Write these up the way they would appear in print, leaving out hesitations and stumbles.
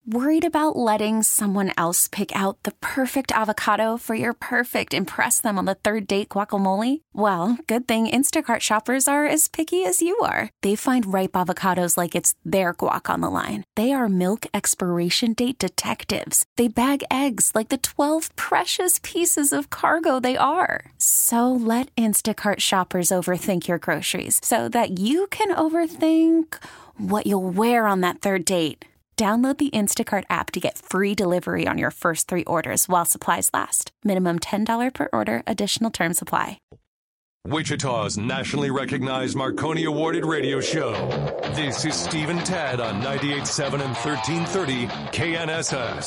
Worried about letting someone else pick out the perfect avocado for your perfect impress them on the third date guacamole? Well, good thing Instacart shoppers are as picky as you are. They find ripe avocados like it's their guac on the line. They are milk expiration date detectives. They bag eggs like the 12 precious pieces of cargo they are. So let Instacart shoppers overthink your groceries so that you can overthink what you'll wear on that third date. Download the Instacart app to get free delivery on your first 3 orders while supplies last. Minimum $10 per order. Additional terms apply. Wichita's nationally recognized Marconi Awarded radio show. This is Steve and Tad on 98.7 and 1330 KNSS.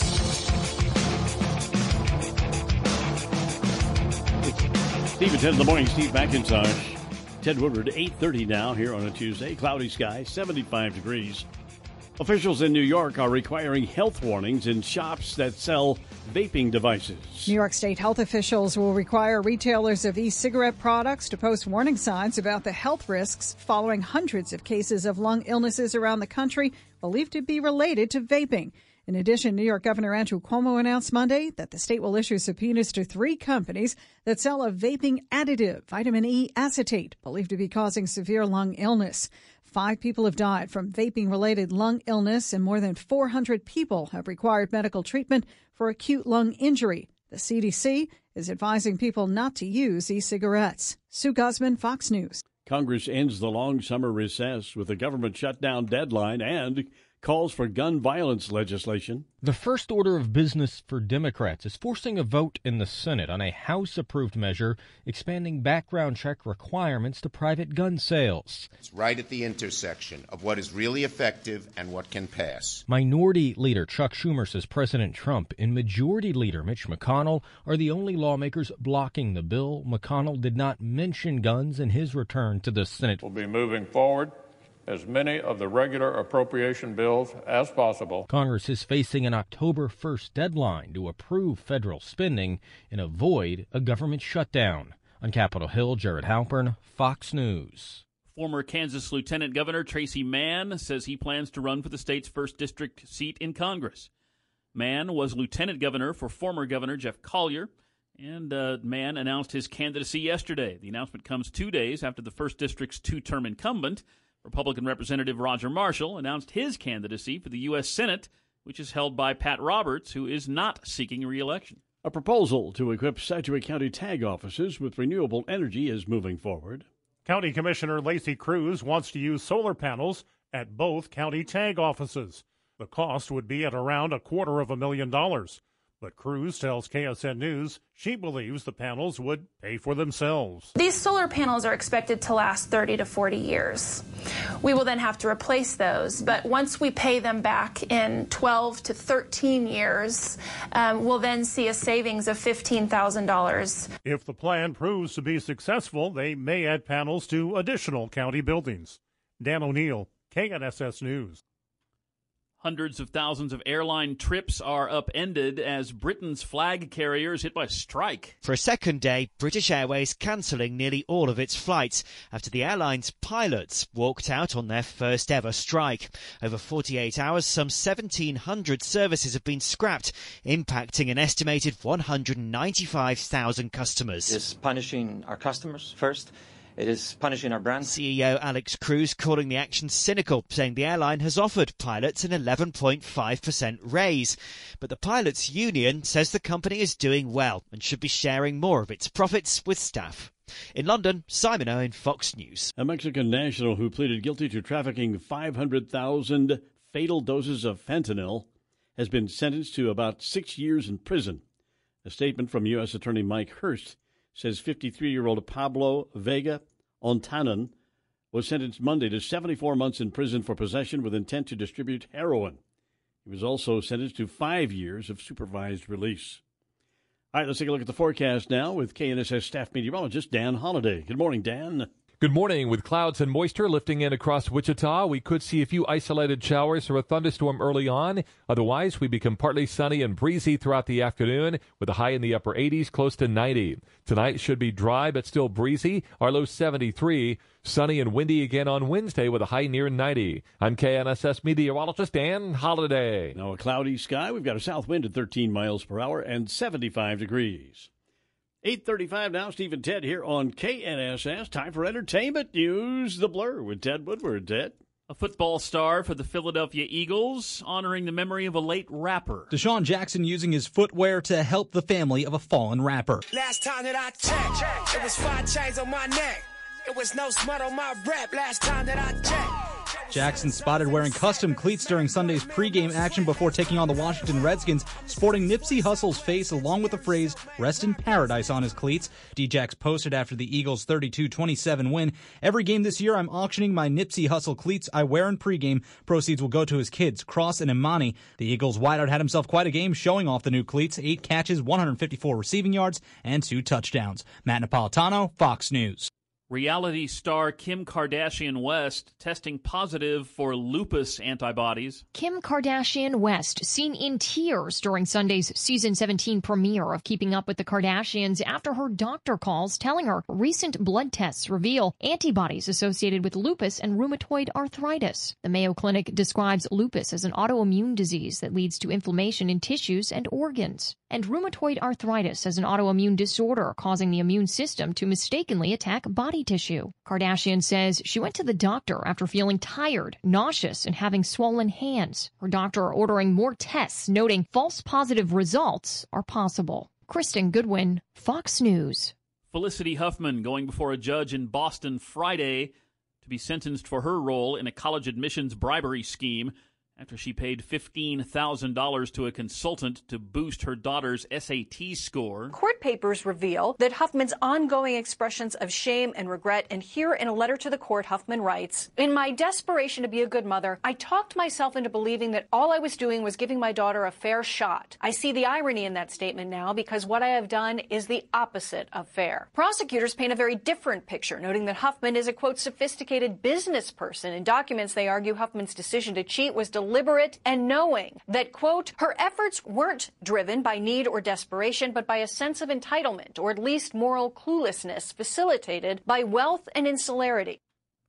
Steve and Ted in the morning. Steve McIntosh. Ted Woodward, 8:30 now here on a Tuesday. Cloudy sky, 75 degrees. Officials in New York are requiring health warnings in shops that sell vaping devices. New York State health officials will require retailers of e-cigarette products to post warning signs about the health risks following hundreds of cases of lung illnesses around the country believed to be related to vaping. In addition, New York Governor Andrew Cuomo announced Monday that the state will issue subpoenas to 3 companies that sell a vaping additive, vitamin E acetate, believed to be causing severe lung illness. 5 people have died from vaping-related lung illness, and more than 400 people have required medical treatment for acute lung injury. The CDC is advising people not to use e-cigarettes. Sue Guzman, Fox News. Congress ends the long summer recess with a government shutdown deadline and calls for gun violence legislation. The first order of business for Democrats is forcing a vote in the Senate on a House-approved measure expanding background check requirements to private gun sales. It's right at the intersection of what is really effective and what can pass. Minority Leader Chuck Schumer says President Trump and Majority Leader Mitch McConnell are the only lawmakers blocking the bill. McConnell did not mention guns in his return to the Senate. We'll be moving forward as many of the regular appropriation bills as possible. Congress is facing an October 1st deadline to approve federal spending and avoid a government shutdown. On Capitol Hill, Jared Halpern, Fox News. Former Kansas Lieutenant Governor Tracy Mann says he plans to run for the state's 1st District seat in Congress. Mann was Lieutenant Governor for former Governor Jeff Collier, and Mann announced his candidacy yesterday. The announcement comes 2 days after the 1st District's 2-term incumbent, Republican Representative Roger Marshall, announced his candidacy for the U.S. Senate, which is held by Pat Roberts, who is not seeking re-election. A proposal to equip Sedgwick County tag offices with renewable energy is moving forward. County Commissioner Lacey Cruz wants to use solar panels at both county tag offices. The cost would be at around $250,000. But Cruz tells KSN News she believes the panels would pay for themselves. These solar panels are expected to last 30 to 40 years. We will then have to replace those. But once we pay them back in 12 to 13 years, we'll then see a savings of $15,000. If the plan proves to be successful, they may add panels to additional county buildings. Dan O'Neill, KNSS News. Hundreds of thousands of airline trips are upended as Britain's flag carrier is hit by a strike. For a second day, British Airways cancelling nearly all of its flights after the airline's pilots walked out on their first ever strike. Over 48 hours, some 1,700 services have been scrapped, impacting an estimated 195,000 customers. It's punishing our customers first. It is punishing our brand. CEO Alex Cruz calling the action cynical, saying the airline has offered pilots an 11.5% raise. But the pilots' union says the company is doing well and should be sharing more of its profits with staff. In London, Simon Owen, Fox News. A Mexican national who pleaded guilty to trafficking 500,000 fatal doses of fentanyl has been sentenced to about 6 years in prison. A statement from U.S. Attorney Mike Hurst says 53-year-old Pablo Vega Ontanan was sentenced Monday to 74 months in prison for possession with intent to distribute heroin. He was also sentenced to 5 years of supervised release. All right, let's take a look at the forecast now with KNSS staff meteorologist Dan Holliday. Good morning, Dan. Good morning. With clouds and moisture lifting in across Wichita, we could see a few isolated showers or a thunderstorm early on. Otherwise, we become partly sunny and breezy throughout the afternoon with a high in the upper 80s, close to 90. Tonight should be dry but still breezy. Our low 73. Sunny and windy again on Wednesday with a high near 90. I'm KNSS meteorologist Dan Holliday. Now a cloudy sky. We've got a south wind at 13 miles per hour and 75 degrees. 8:35 now. Steve and Ted here on KNSS. Time for entertainment news. The Blur with Ted Woodward. Ted. A football star for the Philadelphia Eagles, honoring the memory of a late rapper. Deshaun Jackson using his footwear to help the family of a fallen rapper. Last time that I checked, it was 5 chains on my neck. It was no smut on my rap last time that I checked. Jackson spotted wearing custom cleats during Sunday's pregame action before taking on the Washington Redskins, sporting Nipsey Hussle's face along with the phrase, "Rest in Paradise" on his cleats. D-Jax posted after the Eagles' 32-27 win. "Every game this year, I'm auctioning my Nipsey Hussle cleats I wear in pregame. Proceeds will go to his kids, Cross and Imani." The Eagles wideout had himself quite a game showing off the new cleats. 8 catches, 154 receiving yards, and 2 touchdowns. Matt Napolitano, Fox News. Reality star Kim Kardashian West testing positive for lupus antibodies. Kim Kardashian West seen in tears during Sunday's season 17 premiere of Keeping Up with the Kardashians after her doctor calls telling her recent blood tests reveal antibodies associated with lupus and rheumatoid arthritis. The Mayo Clinic describes lupus as an autoimmune disease that leads to inflammation in tissues and organs, and rheumatoid arthritis as an autoimmune disorder causing the immune system to mistakenly attack body tissue. Kardashian says she went to the doctor after feeling tired, nauseous, and having swollen hands. Her doctor ordering more tests, noting false positive results are possible. Kristen Goodwin, Fox News. Felicity Huffman going before a judge in Boston Friday to be sentenced for her role in a college admissions bribery scheme after she paid $15,000 to a consultant to boost her daughter's SAT score. Court papers reveal that Huffman's ongoing expressions of shame and regret, and here in a letter to the court, Huffman writes, "In my desperation to be a good mother, I talked myself into believing that all I was doing was giving my daughter a fair shot. I see the irony in that statement now because what I have done is the opposite of fair." Prosecutors paint a very different picture, noting that Huffman is a, quote, sophisticated business person. In documents, they argue Huffman's decision to cheat was deliberate and knowing that, quote, her efforts weren't driven by need or desperation, but by a sense of entitlement, or at least moral cluelessness, facilitated by wealth and insularity.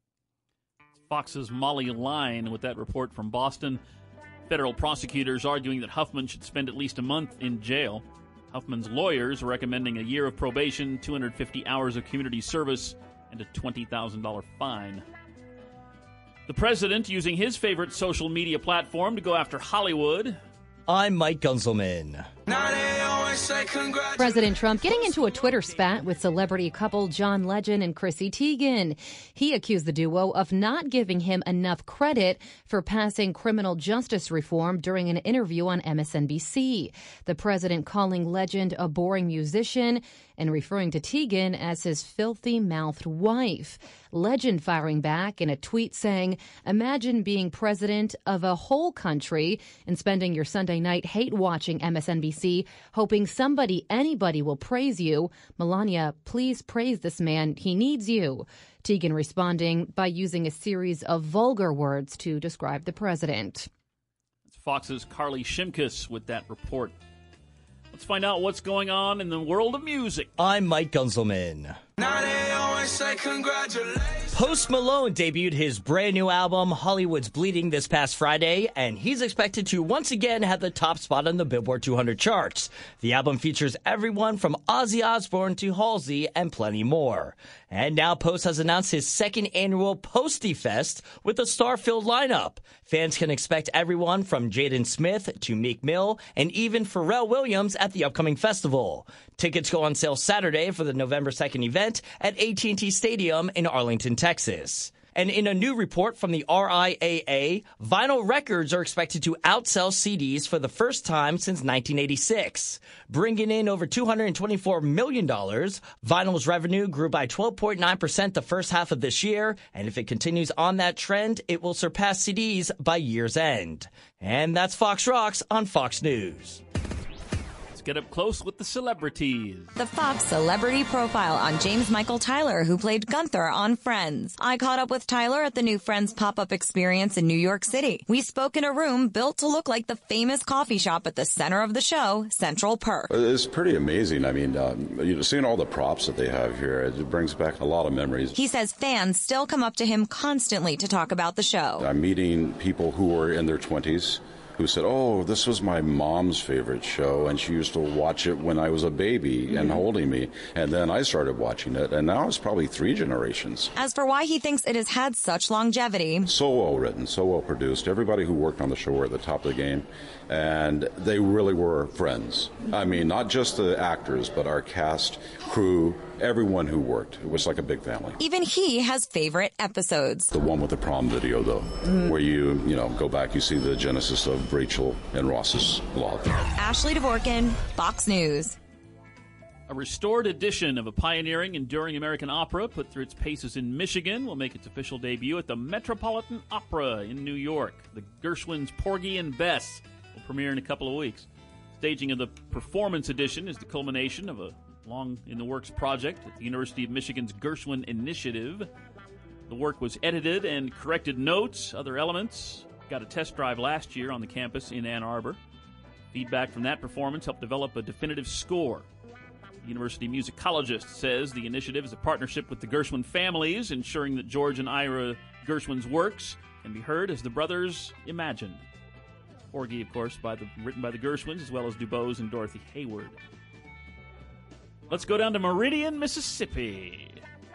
Fox's Molly Line with that report from Boston. Federal prosecutors arguing that Huffman should spend at least a month in jail. Huffman's lawyers recommending a year of probation, 250 hours of community service, and a $20,000 fine. The president using his favorite social media platform to go after Hollywood. I'm Mike Gunzelman. President Trump getting into a Twitter spat with celebrity couple John Legend and Chrissy Teigen. He accused the duo of not giving him enough credit for passing criminal justice reform during an interview on MSNBC. The president calling Legend a boring musician and referring to Teigen as his filthy-mouthed wife. Legend firing back in a tweet saying, "Imagine being president of a whole country and spending your Sunday night hate-watching MSNBC, hoping anybody will praise you. Melania, please praise this man. He needs you." Teigen responding by using a series of vulgar words to describe the president. It's Fox's Carly Shimkus with that report. Let's find out what's going on in the world of music. I'm Mike Gunzelman. Now they always say congratulations. Post Malone debuted his brand new album, Hollywood's Bleeding, this past Friday, and he's expected to once again have the top spot on the Billboard 200 charts. The album features everyone from Ozzy Osbourne to Halsey and plenty more. And now Post has announced his second annual Posty Fest with a star-filled lineup. Fans can expect everyone from Jaden Smith to Meek Mill and even Pharrell Williams at the upcoming festival. Tickets go on sale Saturday for the November 2nd event at AT&T Stadium in Arlington, Texas. And in a new report from the RIAA, vinyl records are expected to outsell CDs for the first time since 1986. Bringing in over $224 million, vinyl's revenue grew by 12.9% the first half of this year, and if it continues on that trend, it will surpass CDs by year's end. And that's Fox Rocks on Fox News. Let's get up close with the celebrities. The Fox Celebrity Profile on James Michael Tyler, who played Gunther on Friends. I caught up with Tyler at the new Friends pop-up experience in New York City. We spoke in a room built to look like the famous coffee shop at the center of the show, Central Perk. It's pretty amazing. I mean, seeing all the props that they have here, it brings back a lot of memories. He says fans still come up to him constantly to talk about the show. I'm meeting people who were in their 20s who said, oh, this was my mom's favorite show, and she used to watch it when I was a baby and holding me. And then I started watching it, and now it's probably 3 generations. As for why he thinks it has had such longevity. So well written, so well produced. Everybody who worked on the show were at the top of the game, and they really were friends. I mean, not just the actors, but our cast, crew, everyone who worked. It was like a big family. Even he has favorite episodes. The one with the prom video, though, where you go back, you see the genesis of Rachel and Ross's love. Ashley Dvorkin, Fox News. A restored edition of a pioneering, enduring American opera put through its paces in Michigan will make its official debut at the Metropolitan Opera in New York. The Gershwin's Porgy and Bess will premiere in a couple of weeks. Staging of the performance edition is the culmination of a long-in-the-works project at the University of Michigan's Gershwin Initiative. The work was edited and corrected notes, other elements. Got a test drive last year on the campus in Ann Arbor. Feedback from that performance helped develop a definitive score. The university musicologist says the initiative is a partnership with the Gershwin families, ensuring that George and Ira Gershwin's works can be heard as the brothers imagined. Porgy, of course, written by the Gershwins, as well as DuBose and Dorothy Hayward. Let's go down to Meridian, Mississippi.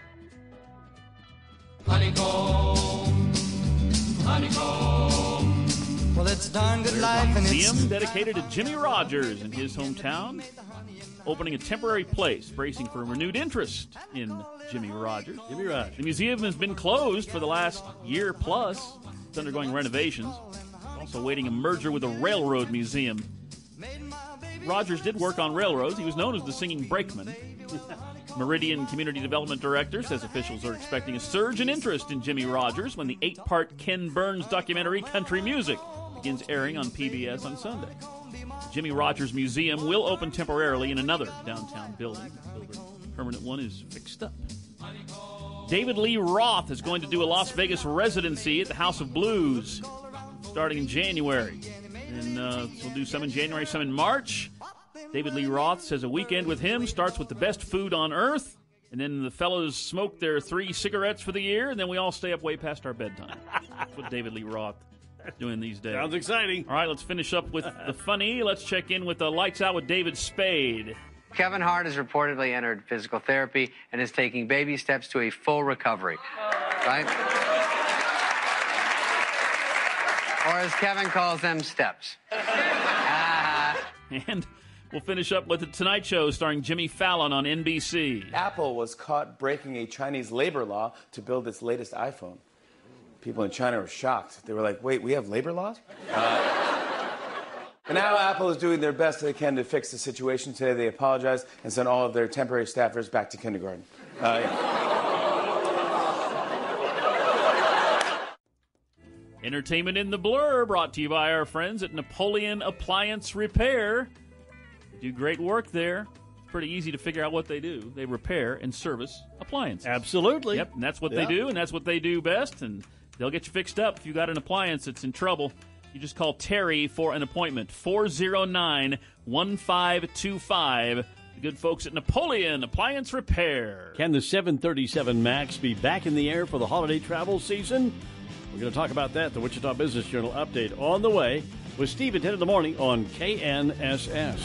Honeycomb, honeycomb. Well, it's darn good life, and museum dedicated to Jimmie Rodgers in his hometown, opening a temporary place, bracing for a renewed interest in Jimmie Rodgers. The museum has been closed for the last year plus. It's undergoing renovations. Also awaiting a merger with a railroad museum. Rodgers did work on railroads. He was known as the singing brakeman. Meridian Community Development Director says officials are expecting a surge in interest in Jimmie Rodgers when the 8-part Ken Burns documentary Country Music begins airing on PBS on Sunday. The Jimmie Rodgers Museum will open temporarily in another downtown building until the permanent one is fixed up. David Lee Roth is going to do a Las Vegas residency at the House of Blues starting in January. And we'll do some in January, some in March. David Lee Roth says a weekend with him starts with the best food on earth, and then the fellows smoke their 3 cigarettes for the year, and then we all stay up way past our bedtime. That's what David Lee Roth is doing these days. Sounds exciting. All right, let's finish up with the funny. Let's check in with the Lights Out with David Spade. Kevin Hart has reportedly entered physical therapy and is taking baby steps to a full recovery. Right? Or as Kevin calls them, steps. And we'll finish up with The Tonight Show starring Jimmy Fallon on NBC. Apple was caught breaking a Chinese labor law to build its latest iPhone. People in China were shocked. They were like, wait, we have labor laws? But now Apple is doing their best they can to fix the situation. Today they apologized and sent all of their temporary staffers back to kindergarten. Entertainment in the Blur, brought to you by our friends at Napoleon Appliance Repair. They do great work there. It's pretty easy to figure out what they do. They repair and service appliances. Absolutely. Yep, and that's what they do, and that's what they do best, and they'll get you fixed up. If you got an appliance that's in trouble, you just call Terry for an appointment, 409-1525. The good folks at Napoleon Appliance Repair. Can the 737 MAX be back in the air for the holiday travel season? We're going to talk about that. The Wichita Business Journal update on the way with Steve at 10 in the morning on KNSS.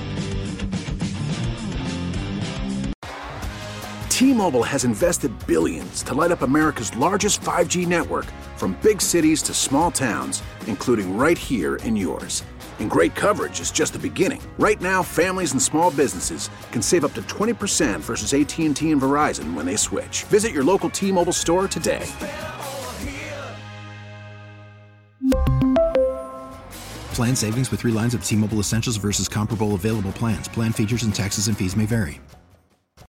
T-Mobile has invested billions to light up America's largest 5G network, from big cities to small towns, including right here in yours. And great coverage is just the beginning. Right now, families and small businesses can save up to 20% versus AT&T and Verizon when they switch. Visit your local T-Mobile store today. Plan savings with 3 lines of T-Mobile Essentials versus comparable available plans. Plan features and taxes and fees may vary.